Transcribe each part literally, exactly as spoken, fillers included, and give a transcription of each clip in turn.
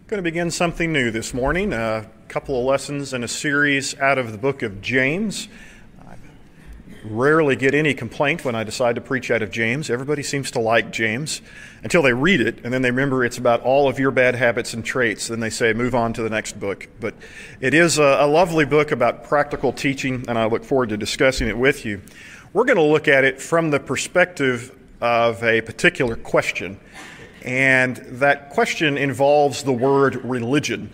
Going to begin something new this morning, a couple of lessons in a series out of the book of James. I rarely get any complaint when I decide to preach out of James. Everybody seems to like James until they read it, and then they remember it's about all of your bad habits and traits. Then they say, move on to the next book. But it is a, a lovely book about practical teaching, and I look forward to discussing it with you. We're going to look at it from the perspective of a particular question. And that question involves the word religion.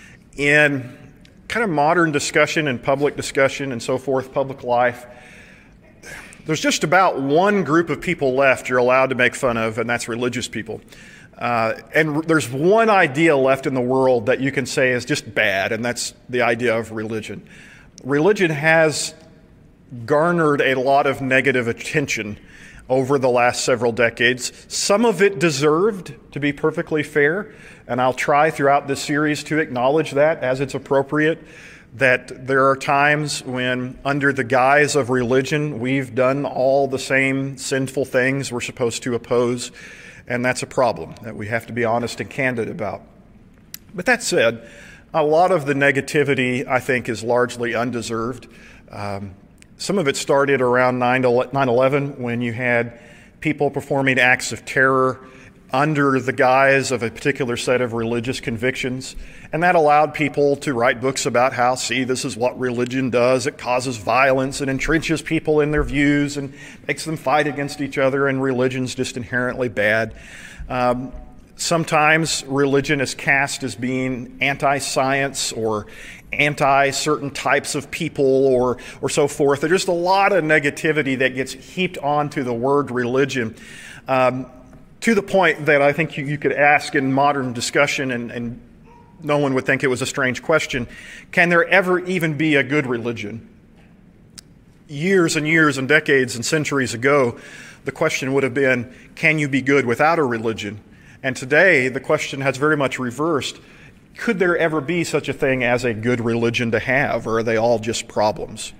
In kind of modern discussion and public discussion and so forth, public life, there's just about one group of people left you're allowed to make fun of, and that's religious people. Uh, and there's one idea left in the world that you can say is just bad, and that's the idea of religion. Religion has garnered a lot of negative attention over the last several decades. Some of it deserved, to be perfectly fair, and I'll try throughout this series to acknowledge that as it's appropriate, that there are times when, under the guise of religion, we've done all the same sinful things we're supposed to oppose, and that's a problem that we have to be honest and candid about. But that said, a lot of the negativity, I think, is largely undeserved. Um, Some of it started around nine eleven when you had people performing acts of terror under the guise of a particular set of religious convictions. And that allowed people to write books about how, see, this is what religion does. It causes violence and entrenches people in their views and makes them fight against each other, and religion's just inherently bad. Um, Sometimes religion is cast as being anti-science or anti-certain types of people or or so forth. There's just a lot of negativity that gets heaped onto the word religion, um, to the point that I think you, you could ask in modern discussion, and, and no one would think it was a strange question, can there ever even be a good religion? Years and years and decades and centuries ago, the question would have been, can you be good without a religion? And today, the question has very much reversed. Could there ever be such a thing as a good religion to have, or are they all just problems?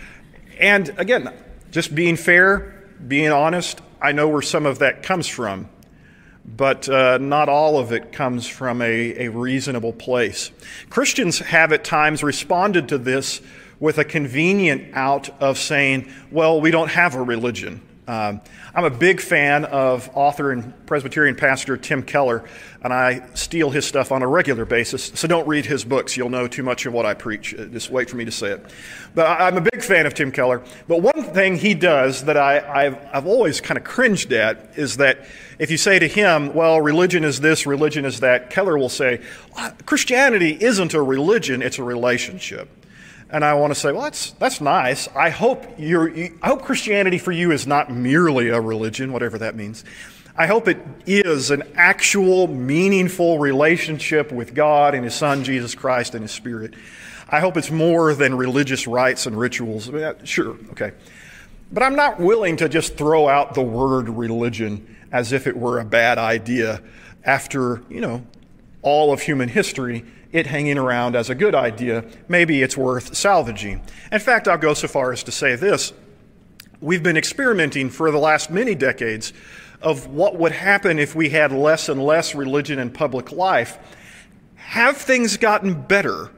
And again, just being fair, being honest, I know where some of that comes from, but uh, not all of it comes from a, a reasonable place. Christians have at times responded to this with a convenient out of saying, well, we don't have a religion. Um, I'm a big fan of author and Presbyterian pastor Tim Keller, and I steal his stuff on a regular basis, so don't read his books. You'll know too much of what I preach. Just wait for me to say it. But I'm a big fan of Tim Keller. But one thing he does that I, I've, I've always kind of cringed at is that if you say to him, well, religion is this, religion is that, Keller will say, Christianity isn't a religion, it's a relationship. And I want to say, well, that's that's nice. I hope you're, I hope Christianity for you is not merely a religion, whatever that means. I hope it is an actual, meaningful relationship with God and His Son, Jesus Christ, and His Spirit. I hope it's more than religious rites and rituals. I mean, sure, okay. But I'm not willing to just throw out the word religion as if it were a bad idea after, you know, all of human history, it hanging around as a good idea. Maybe it's worth salvaging. In fact, I'll go so far as to say this. We've been experimenting for the last many decades of what would happen if we had less and less religion in public life. Have things gotten better?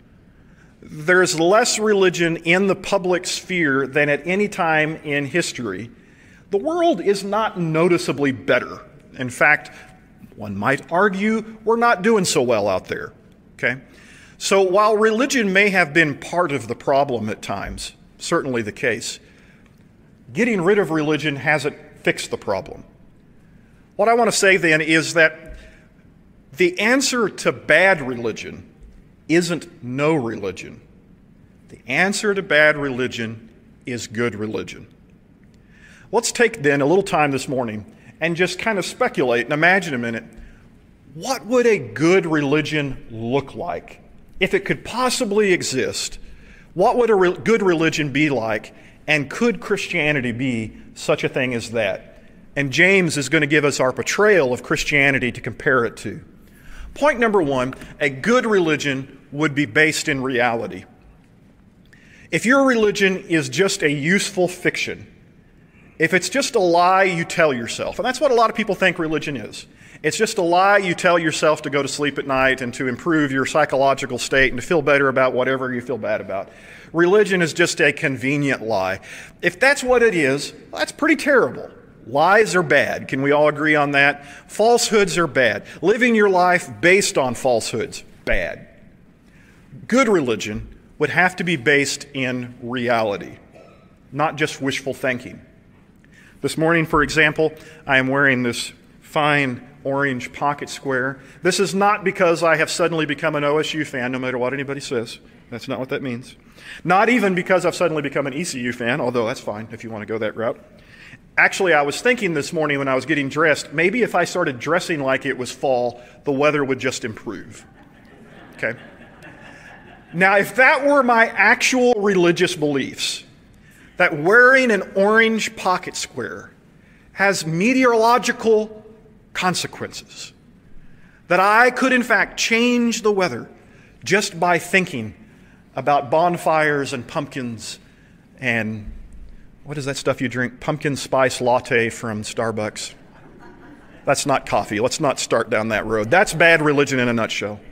There's less religion in the public sphere than at any time in history. The world is not noticeably better. In fact, one might argue we're not doing so well out there. Okay? So while religion may have been part of the problem at times, certainly the case, getting rid of religion hasn't fixed the problem. What I want to say then is that the answer to bad religion isn't no religion. The answer to bad religion is good religion. Let's take then a little time this morning and just kind of speculate and imagine a minute. What would a good religion look like? If it could possibly exist, what would a re- good religion be like? And could Christianity be such a thing as that? And James is going to give us our portrayal of Christianity to compare it to. Point number one, a good religion would be based in reality. If your religion is just a useful fiction, if it's just a lie you tell yourself, and that's what a lot of people think religion is. It's just a lie you tell yourself to go to sleep at night and to improve your psychological state and to feel better about whatever you feel bad about. Religion is just a convenient lie. If that's what it is, well, that's pretty terrible. Lies are bad. Can we all agree on that? Falsehoods are bad. Living your life based on falsehoods, bad. Good religion would have to be based in reality, not just wishful thinking. This morning, for example, I am wearing this fine orange pocket square. This is not because I have suddenly become an O S U fan, no matter what anybody says. That's not what that means. Not even because I've suddenly become an E C U fan, although that's fine if you want to go that route. Actually, I was thinking this morning when I was getting dressed, maybe if I started dressing like it was fall, the weather would just improve. Okay? Now, if that were my actual religious beliefs, that wearing an orange pocket square has meteorological consequences, that I could in fact change the weather just by thinking about bonfires and pumpkins and what is that stuff you drink? Pumpkin spice latte from Starbucks. That's not coffee. Let's not start down that road. That's bad religion in a nutshell.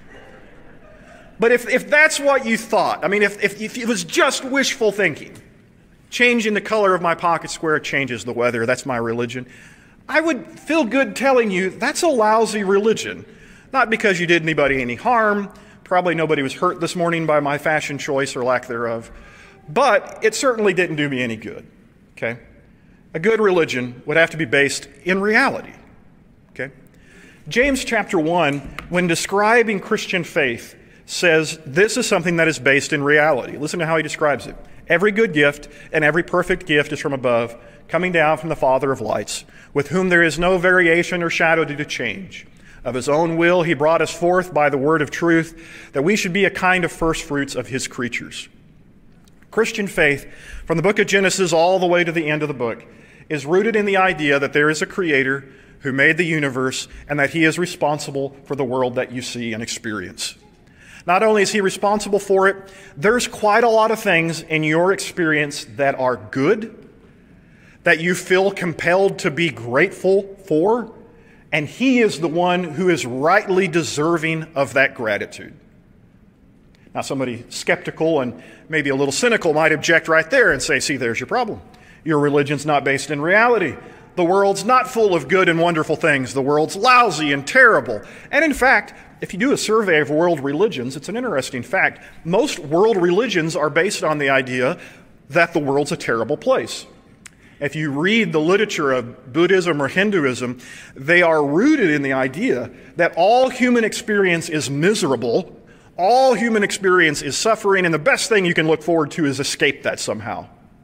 But if, if that's what you thought, I mean, if, if, if it was just wishful thinking, changing the color of my pocket square changes the weather, that's my religion, I would feel good telling you that's a lousy religion. Not because you did anybody any harm. Probably nobody was hurt this morning by my fashion choice or lack thereof. But it certainly didn't do me any good. Okay? A good religion would have to be based in reality. Okay? James chapter one, when describing Christian faith, says this is something that is based in reality. Listen to how he describes it. Every good gift and every perfect gift is from above, coming down from the Father of lights, with whom there is no variation or shadow due to change. Of his own will he brought us forth by the word of truth, that we should be a kind of first fruits of his creatures. Christian faith, from the book of Genesis all the way to the end of the book, is rooted in the idea that there is a creator who made the universe and that he is responsible for the world that you see and experience. Not only is he responsible for it, there's quite a lot of things in your experience that are good, that you feel compelled to be grateful for, and he is the one who is rightly deserving of that gratitude. Now, somebody skeptical and maybe a little cynical might object right there and say, see, there's your problem. Your religion's not based in reality. The world's not full of good and wonderful things. The world's lousy and terrible. And in fact, if you do a survey of world religions, it's an interesting fact. Most world religions are based on the idea that the world's a terrible place. If you read the literature of Buddhism or Hinduism, they are rooted in the idea that all human experience is miserable, all human experience is suffering, and the best thing you can look forward to is escape that somehow.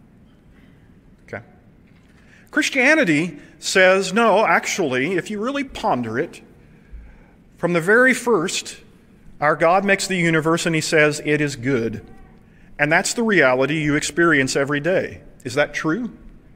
Okay. Christianity says, no, actually, if you really ponder it, from the very first, our God makes the universe and he says it is good. And that's the reality you experience every day. Is that true?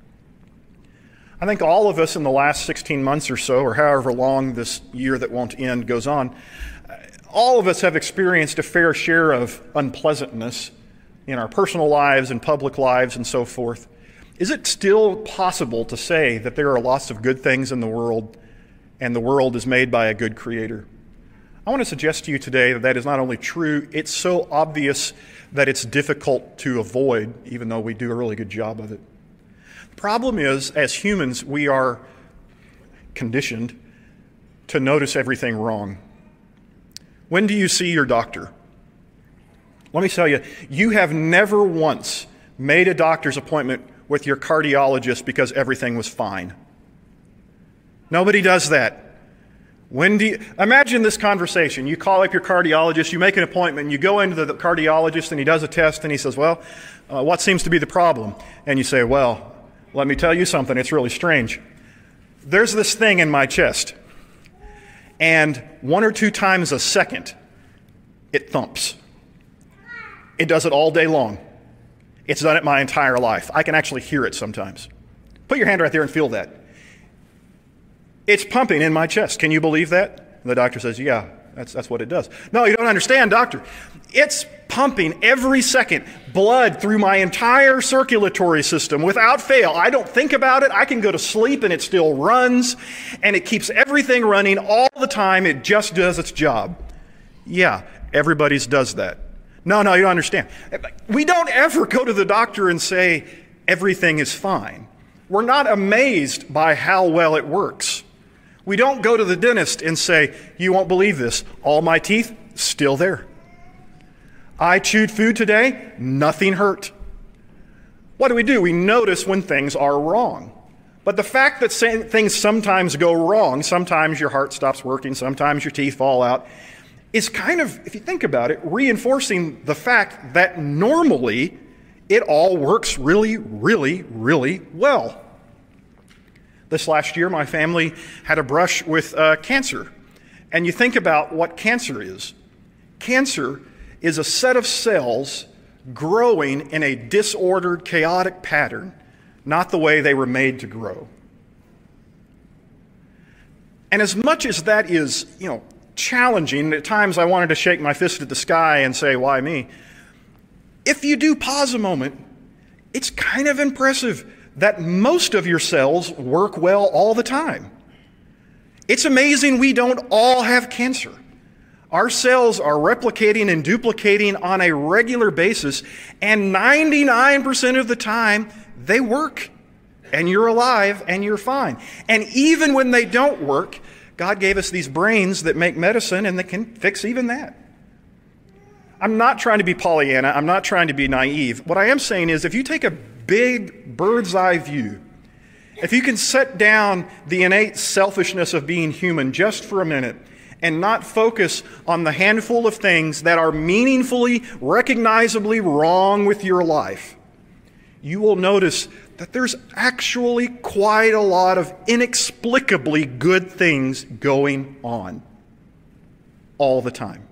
I think all of us in the last sixteen months or so, or however long this year that won't end goes on, all of us have experienced a fair share of unpleasantness in our personal lives and public lives and so forth. Is it still possible to say that there are lots of good things in the world and the world is made by a good creator? I want to suggest to you today that that is not only true, it's so obvious that it's difficult to avoid, even though we do a really good job of it. The problem is, as humans, we are conditioned to notice everything wrong. When do you see your doctor? Let me tell you, you have never once made a doctor's appointment with your cardiologist because everything was fine. Nobody does that. When do you, imagine this conversation. You call up your cardiologist, you make an appointment, you go into the cardiologist and he does a test and he says, well, uh, what seems to be the problem? And you say, well, let me tell you something, it's really strange. There's this thing in my chest, and one or two times a second, it thumps. It does it all day long. It's done it my entire life. I can actually hear it sometimes. Put your hand right there and feel that. It's pumping in my chest. Can you believe that? And the doctor says, yeah, that's, that's what it does. No, you don't understand, doctor. It's pumping every second, blood through my entire circulatory system without fail. I don't think about it. I can go to sleep and it still runs, and it keeps everything running all the time. It just does its job. Yeah, everybody's does that. No, no, you don't understand. We don't ever go to the doctor and say everything is fine. We're not amazed by how well it works. We don't go to the dentist and say, you won't believe this, all my teeth still there. I chewed food today, nothing hurt. What do we do? We notice when things are wrong. But the fact that things sometimes go wrong, sometimes your heart stops working, sometimes your teeth fall out, is kind of, if you think about it, reinforcing the fact that normally it all works really, really, really well. This last year, my family had a brush with uh, cancer. And you think about what cancer is. Cancer is a set of cells growing in a disordered, chaotic pattern, not the way they were made to grow. And as much as that is, you know, challenging, at times I wanted to shake my fist at the sky and say, why me? If you do pause a moment, it's kind of impressive that most of your cells work well all the time. It's amazing we don't all have cancer. Our cells are replicating and duplicating on a regular basis, and ninety-nine percent of the time, they work. And you're alive, and you're fine. And even when they don't work, God gave us these brains that make medicine, and that can fix even that. I'm not trying to be Pollyanna. I'm not trying to be naive. What I am saying is, if you take a big bird's eye view, if you can set down the innate selfishness of being human just for a minute and not focus on the handful of things that are meaningfully, recognizably wrong with your life, you will notice that there's actually quite a lot of inexplicably good things going on all the time.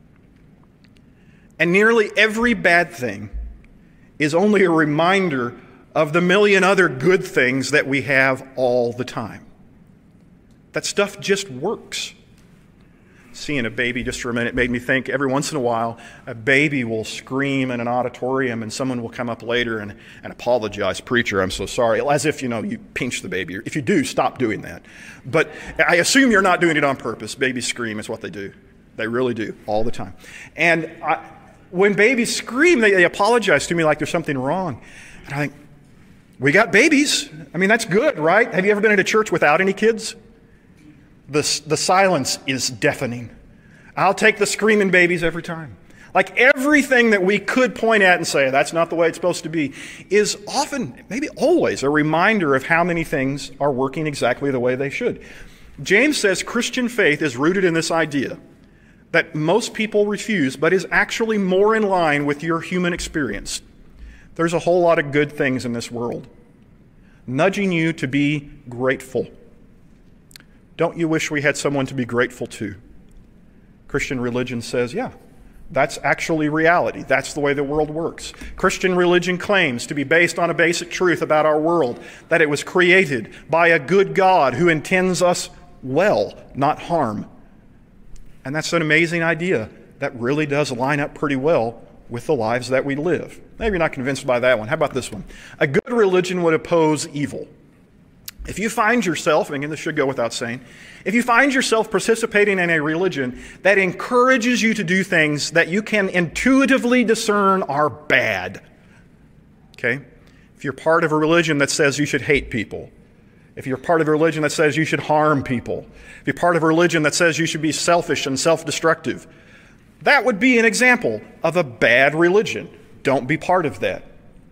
And nearly every bad thing is only a reminder of the million other good things that we have all the time. That stuff just works. Seeing a baby just for a minute made me think every once in a while a baby will scream in an auditorium and someone will come up later and, and apologize, preacher, I'm so sorry, as if, you know, you pinch the baby. If you do, stop doing that. But I assume you're not doing it on purpose. Babies scream is what they do. They really do, all the time. And I, when babies scream, they, they apologize to me like there's something wrong. And I think, we got babies. I mean, that's good, right? Have you ever been at a church without any kids? The, the silence is deafening. I'll take the screaming babies every time. Like everything that we could point at and say, that's not the way it's supposed to be, is often, maybe always, a reminder of how many things are working exactly the way they should. James says Christian faith is rooted in this idea that most people refuse, but is actually more in line with your human experience. There's a whole lot of good things in this world, nudging you to be grateful. Don't you wish we had someone to be grateful to? Christian religion says, yeah, that's actually reality. That's the way the world works. Christian religion claims to be based on a basic truth about our world, that it was created by a good God who intends us well, not harm. And that's an amazing idea that really does line up pretty well with the lives that we live. Maybe you're not convinced by that one. How about this one? A good religion would oppose evil. If you find yourself, and again, this should go without saying, if you find yourself participating in a religion that encourages you to do things that you can intuitively discern are bad, okay? If you're part of a religion that says you should hate people, if you're part of a religion that says you should harm people, if you're part of a religion that says you should be selfish and self-destructive, that would be an example of a bad religion. Don't be part of that.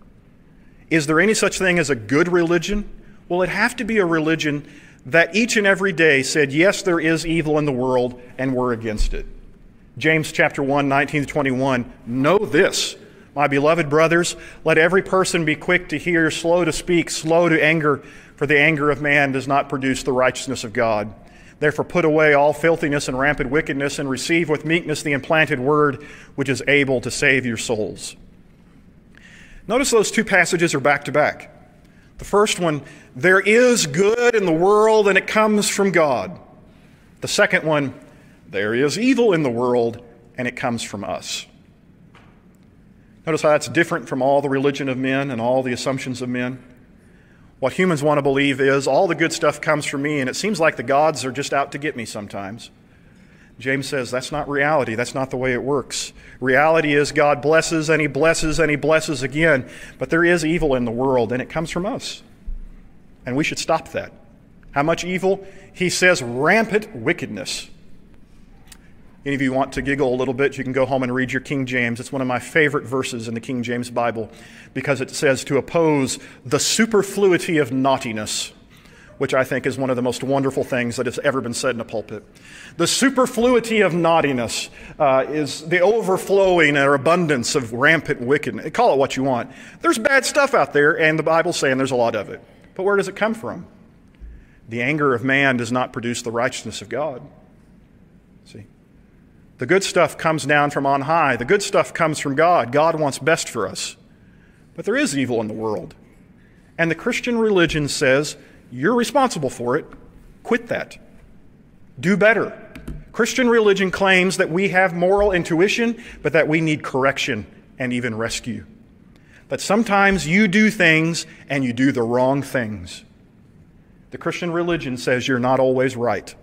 Is there any such thing as a good religion? Well, it'd have to be a religion that each and every day said, yes, there is evil in the world, and we're against it. James chapter one, nineteen to twenty-one, know this, my beloved brothers, let every person be quick to hear, slow to speak, slow to anger, for the anger of man does not produce the righteousness of God. Therefore put away all filthiness and rampant wickedness, and receive with meekness the implanted word, which is able to save your souls. Notice those two passages are back to back. The first one, there is good in the world and it comes from God. The second one, there is evil in the world and it comes from us. Notice how that's different from all the religion of men and all the assumptions of men. What humans want to believe is all the good stuff comes from me, and it seems like the gods are just out to get me sometimes. James says that's not reality. That's not the way it works. Reality is God blesses and he blesses and he blesses again. But there is evil in the world, and it comes from us. And we should stop that. How much evil? He says rampant wickedness. Any of you want to giggle a little bit, you can go home and read your King James. It's one of my favorite verses in the King James Bible because it says to oppose the superfluity of naughtiness, which I think is one of the most wonderful things that has ever been said in a pulpit. The superfluity of naughtiness uh, is the overflowing or abundance of rampant wickedness. Call it what you want. There's bad stuff out there, and the Bible's saying there's a lot of it. But where does it come from? The anger of man does not produce the righteousness of God. See? The good stuff comes down from on high. The good stuff comes from God. God wants best for us. But there is evil in the world. And the Christian religion says, you're responsible for it. Quit that. Do better. Christian religion claims that we have moral intuition, but that we need correction and even rescue. That sometimes you do things and you do the wrong things. The Christian religion says you're not always right.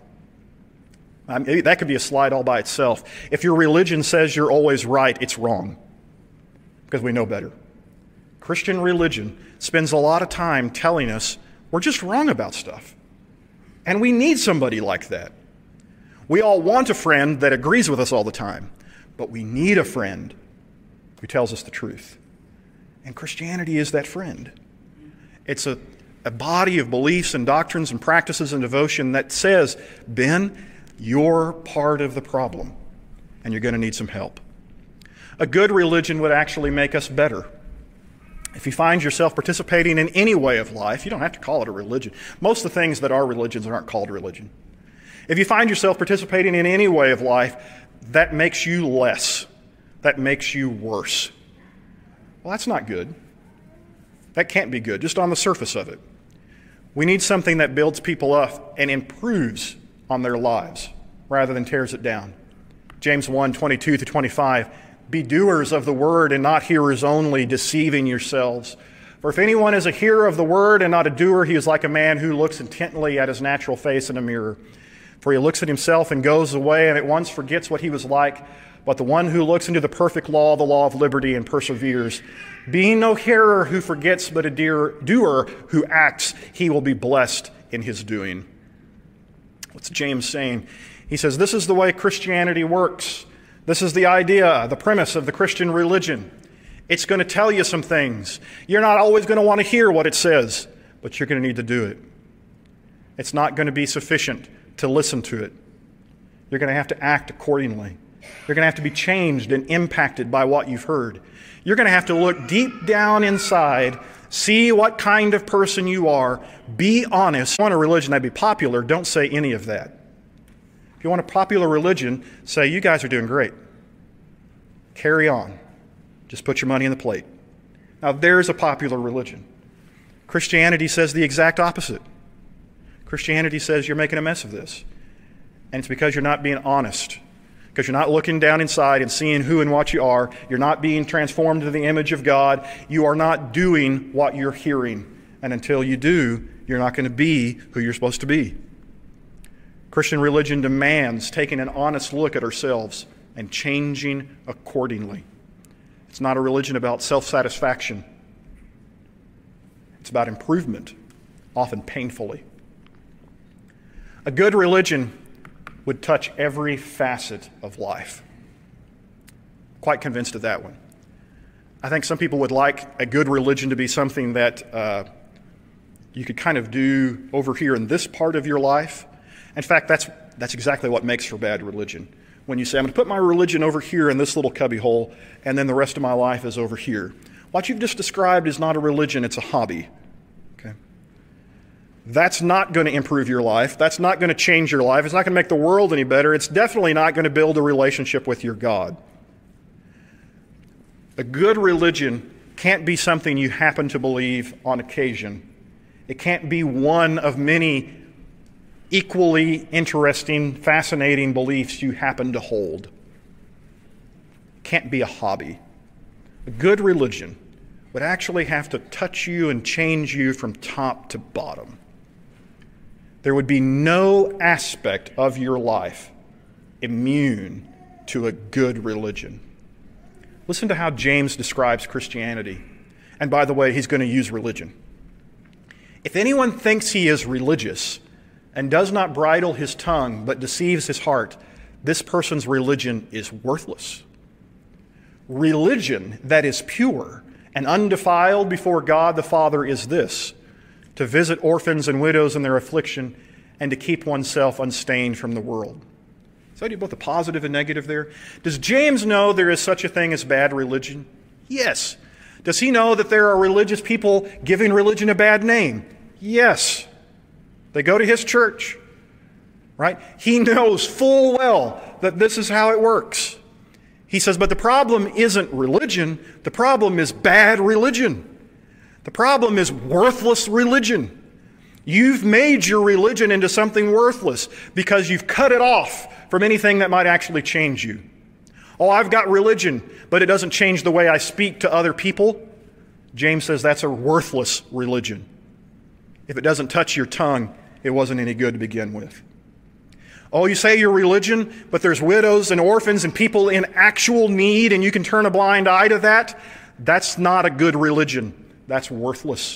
Um, that could be a slide all by itself. If your religion says you're always right, it's wrong, because we know better. Christian religion spends a lot of time telling us we're just wrong about stuff. And we need somebody like that. We all want a friend that agrees with us all the time, but we need a friend who tells us the truth. And Christianity is that friend. It's a, a body of beliefs and doctrines and practices and devotion that says, Ben, you're part of the problem, and you're going to need some help. A good religion would actually make us better. If you find yourself participating in any way of life, you don't have to call it a religion. Most of the things that are religions aren't called religion. If you find yourself participating in any way of life, that makes you less. That makes you worse. Well, that's not good. That can't be good, just on the surface of it. We need something that builds people up and improves on their lives rather than tears it down. James one, twenty-two to twenty-five, be doers of the word and not hearers only, deceiving yourselves. For if anyone is a hearer of the word and not a doer, he is like a man who looks intently at his natural face in a mirror. For he looks at himself and goes away and at once forgets what he was like. But the one who looks into the perfect law, the law of liberty, and perseveres, being no hearer who forgets, but a doer who acts, he will be blessed in his doing. What's James saying? He says, this is the way Christianity works. This is the idea, the premise of the Christian religion. It's going to tell you some things. You're not always going to want to hear what it says, but you're going to need to do it. It's not going to be sufficient to listen to it. You're going to have to act accordingly. You're going to have to be changed and impacted by what you've heard. You're going to have to look deep down inside, see what kind of person you are, be honest. If you want a religion that'd be popular, don't say any of that. If you want a popular religion, say, you guys are doing great. Carry on. Just put your money in the plate. Now, there's a popular religion. Christianity says the exact opposite. Christianity says you're making a mess of this. And it's because you're not being honest. Because you're not looking down inside and seeing who and what you are. You're not being transformed to the image of God. You are not doing what you're hearing. And until you do, you're not going to be who you're supposed to be. Christian religion demands taking an honest look at ourselves and changing accordingly. It's not a religion about self-satisfaction. It's about improvement, often painfully. A good religion would touch every facet of life. Quite convinced of that one. I think some people would like a good religion to be something that uh, you could kind of do over here in this part of your life. In fact, that's that's exactly what makes for bad religion. When you say, I'm going to put my religion over here in this little cubby hole, and then the rest of my life is over here. What you've just described is not a religion, it's a hobby. Okay? That's not going to improve your life. That's not going to change your life. It's not going to make the world any better. It's definitely not going to build a relationship with your God. A good religion can't be something you happen to believe on occasion. It can't be one of many equally interesting, fascinating beliefs you happen to hold. It can't be a hobby. A good religion would actually have to touch you and change you from top to bottom. There would be no aspect of your life immune to a good religion. Listen to how James describes Christianity. And by the way, he's going to use religion. If anyone thinks he is religious and does not bridle his tongue but deceives his heart, this person's religion is worthless. Religion that is pure and undefiled before God the Father is this: to visit orphans and widows in their affliction and to keep oneself unstained from the world. So I do both a positive and negative there. Does James know there is such a thing as bad religion? Yes. Does he know that there are religious people giving religion a bad name? Yes. They go to his church, right? He knows full well that this is how it works. He says, but the problem isn't religion. The problem is bad religion. The problem is worthless religion. You've made your religion into something worthless because you've cut it off from anything that might actually change you. Oh, I've got religion, but it doesn't change the way I speak to other people. James says that's a worthless religion. If it doesn't touch your tongue, it wasn't any good to begin with. Oh, you say you're religion, but there's widows and orphans and people in actual need, and you can turn a blind eye to that? That's not a good religion. That's worthless.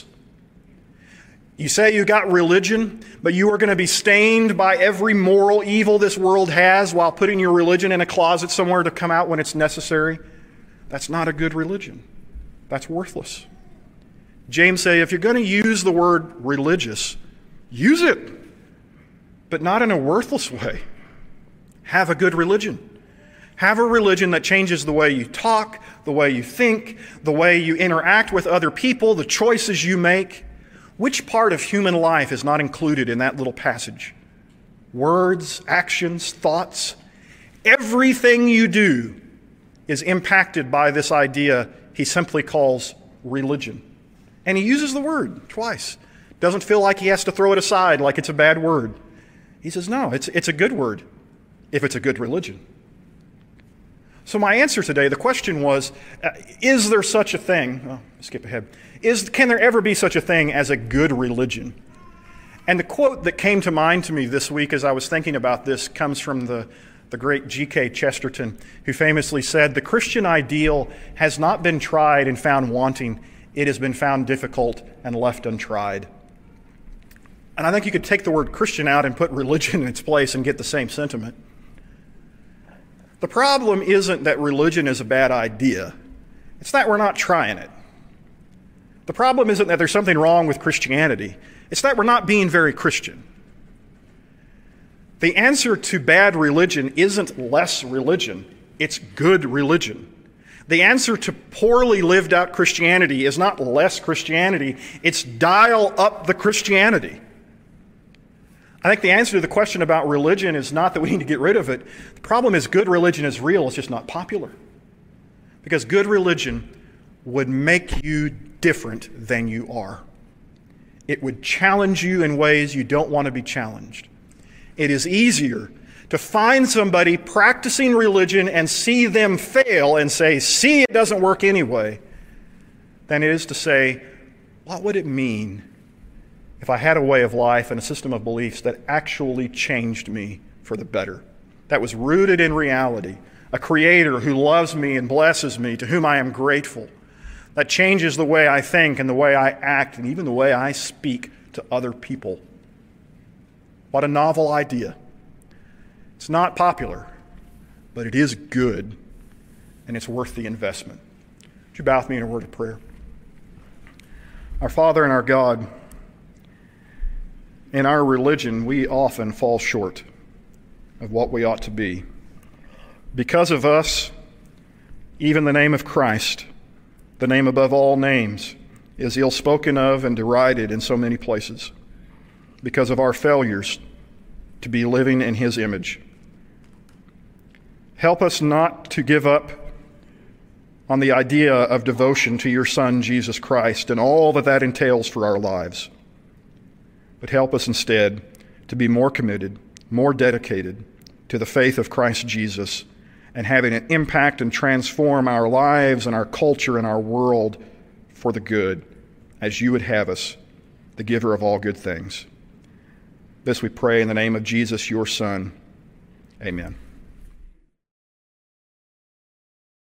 You say you got religion, but you are going to be stained by every moral evil this world has while putting your religion in a closet somewhere to come out when it's necessary. That's not a good religion. That's worthless. James says, if you're going to use the word religious, use it, but not in a worthless way. Have a good religion. Have a religion that changes the way you talk, the way you think, the way you interact with other people, the choices you make. Which part of human life is not included in that little passage? Words, actions, thoughts. Everything you do is impacted by this idea he simply calls religion. And he uses the word twice. Doesn't feel like he has to throw it aside like it's a bad word. He says, no, it's, it's a good word if it's a good religion. So my answer today, the question was, uh, is there such a thing? Oh, skip ahead. Is, can there ever be such a thing as a good religion? And the quote that came to mind to me this week as I was thinking about this comes from the, the great G K Chesterton, who famously said, the Christian ideal has not been tried and found wanting. It has been found difficult and left untried. And I think you could take the word Christian out and put religion in its place and get the same sentiment. The problem isn't that religion is a bad idea. It's that we're not trying it. The problem isn't that there's something wrong with Christianity. It's that we're not being very Christian. The answer to bad religion isn't less religion. It's good religion. The answer to poorly lived out Christianity is not less Christianity. It's dial up the Christianity. I think the answer to the question about religion is not that we need to get rid of it. The problem is good religion is real. It's just not popular. Because good religion would make you different than you are. It would challenge you in ways you don't want to be challenged. It is easier to find somebody practicing religion and see them fail and say, see, it doesn't work anyway, than it is to say, what would it mean if I had a way of life and a system of beliefs that actually changed me for the better, that was rooted in reality, a creator who loves me and blesses me, to whom I am grateful, that changes the way I think and the way I act and even the way I speak to other people. What a novel idea. It's not popular, but it is good, and it's worth the investment. Would you bow with me in a word of prayer? Our Father and our God, in our religion, we often fall short of what we ought to be. Because of us, even the name of Christ, the name above all names, is ill-spoken of and derided in so many places because of our failures to be living in His image. Help us not to give up on the idea of devotion to your Son, Jesus Christ, and all that that entails for our lives. But help us instead to be more committed, more dedicated to the faith of Christ Jesus, and having it impact and transform our lives and our culture and our world for the good, as you would have us, the giver of all good things. This we pray in the name of Jesus, your Son. Amen.